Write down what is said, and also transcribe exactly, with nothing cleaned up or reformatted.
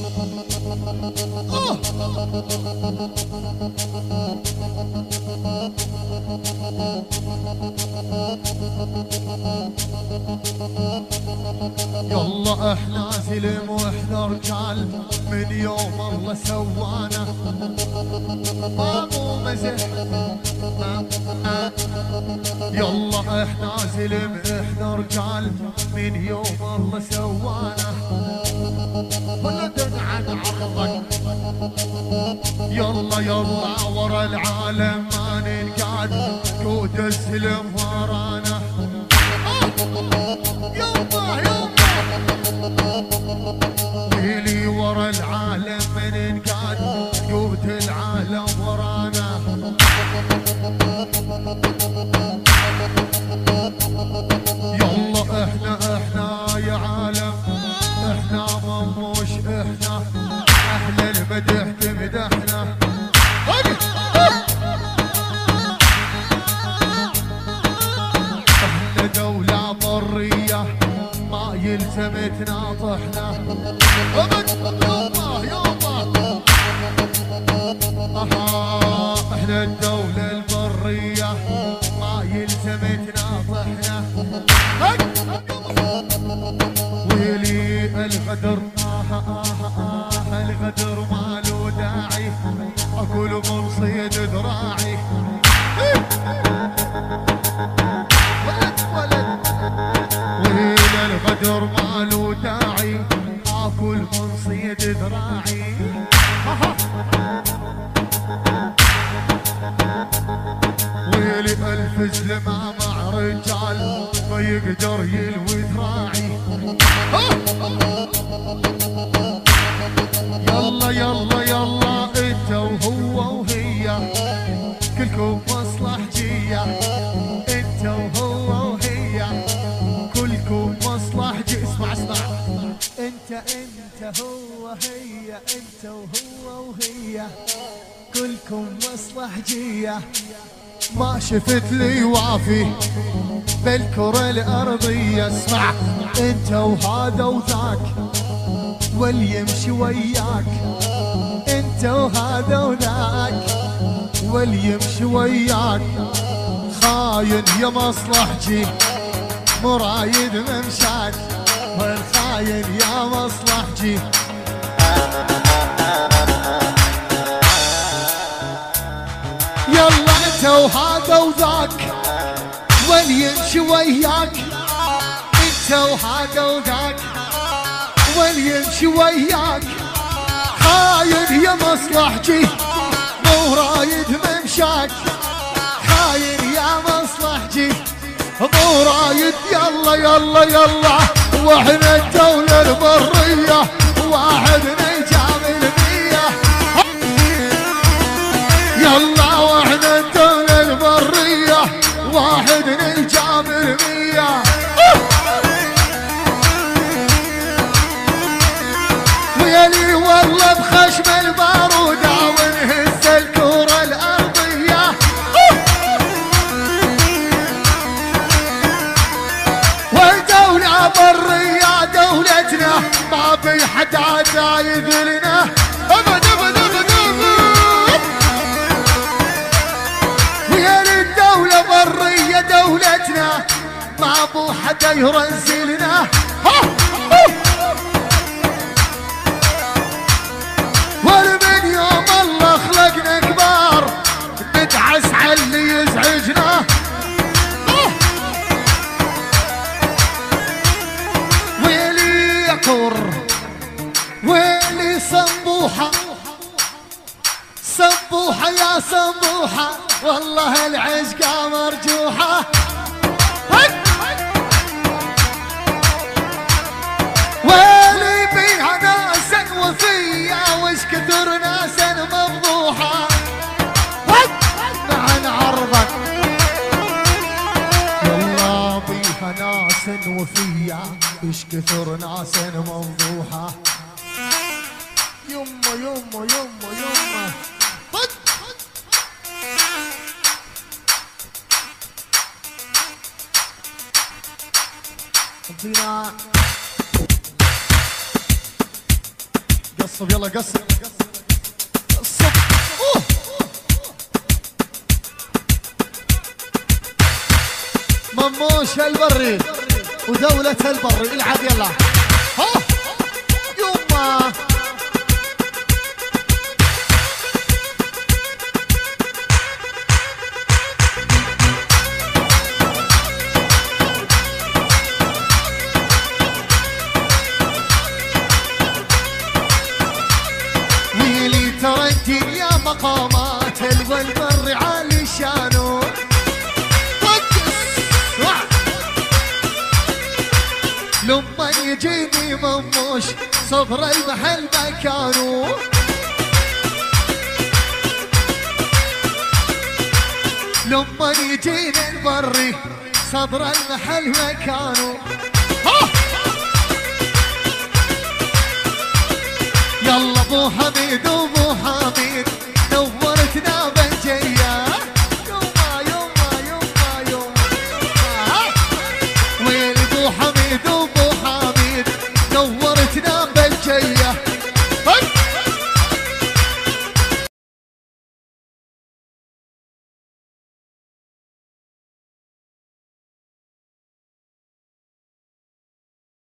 آه. يلا احنا زلم واحنا رجال من يوم الله سوانا ما مو مزح. يلا احنا زلم احنا رجال من يوم الله سوانا ولدن عن عرضك. يلا يلا ورا العالم ما ننقعد قود السلم ورانا. يلا يلا ويلي ورا العالم ما ننقعد قود العالم ورانا. يلا احنا احنا يا عالم احنا مموش احنا اهل المدح تمدحنا. احنا دولة برية ما يلزم تناطحنا. يلا يلا اها احنا الدولة البرية ما يلزم تناطحنا. ويلي الغدر آه آه آه الغدر ما له داعي اقول من صيد ذراعي. ولد ولد ويلي الغدر ما له داعي اكل من صيد ذراعي. ويلي الف زلمة مع رجال ما يقدر يلوي ذراعي. يلا يلا يلا انت وهو وهي كلكم مصلحجية. انت وهو وهي كلكم مصلحجية. اسمع اسمع انت انت هو هي انت وهو وهي كلكم مصلحجية. ما شفت لي وافي بالكرة الأرضية. اسمع انت وهذا وذاك واللي يمشي وياك. انت وهذا وذاك واللي يمشي وياك خاين يا مصلحجي مرايد ممشاك. والخاين يا مصلحجي. يلا انت وهذا وذاك واللي يمشي وياك. انت وهذا وذاك واللي يمشي وياك خاين يا مصلحجي مو رايد ممشاك. خاين يا مصلحجي مو رايد. يلا يلا يلا واحنا الدولة البرية واحد نجام المية. يلا واحنا الدولة البرية واحد نجام المية. ويلي والله بخشم البارودة ونهز الكرة الأرضية. والدولة برية دولتنا ما في حدا زايد لنا أبد أبد أبد أبد. ويلي الدولة برية دولتنا ما بو حدا يرزلنا. ومن يوم الله خلقنا كبار ندعس على اللي يزعجنا. ويلي يكر ويلي صبوحة صبوحة يا صبوحة والله العشقة مرجوحة. ويلي بيها ناسا وفية وش كثر ناسا مفضوحة. عن عرضك يلا بيها ناسا وفية وش كثر ناسا مفضوحة. يما يما يما يما فينا قصب يلا قصب قصب. أوه. مموش البري ودولة البري العب يلا. ها يما ويلي ترى يا مقامات البري عالي شانو. لما يجيني مموش صفر المحل مكانو. لما يجيني البري صدر المحل مكانو. يلا ابو حميد وابو